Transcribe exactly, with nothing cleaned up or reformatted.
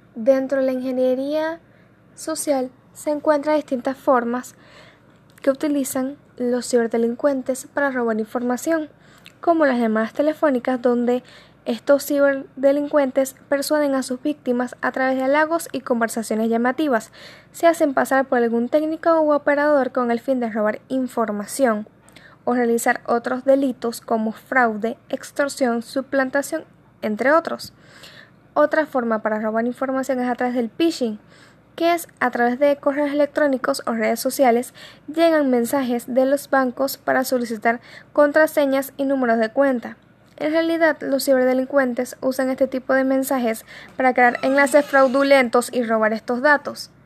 Dentro de la ingeniería social se encuentran distintas formas que utilizan los ciberdelincuentes para robar información, como las llamadas telefónicas, donde estos ciberdelincuentes persuaden a sus víctimas a través de halagos y conversaciones llamativas. Se hacen pasar por algún técnico u operador con el fin de robar información o realizar otros delitos como fraude, extorsión, suplantación, entre otros. Otra forma para robar información es a través del phishing, que es a través de correos electrónicos o redes sociales llegan mensajes de los bancos para solicitar contraseñas y números de cuenta. En realidad, los ciberdelincuentes usan este tipo de mensajes para crear enlaces fraudulentos y robar estos datos.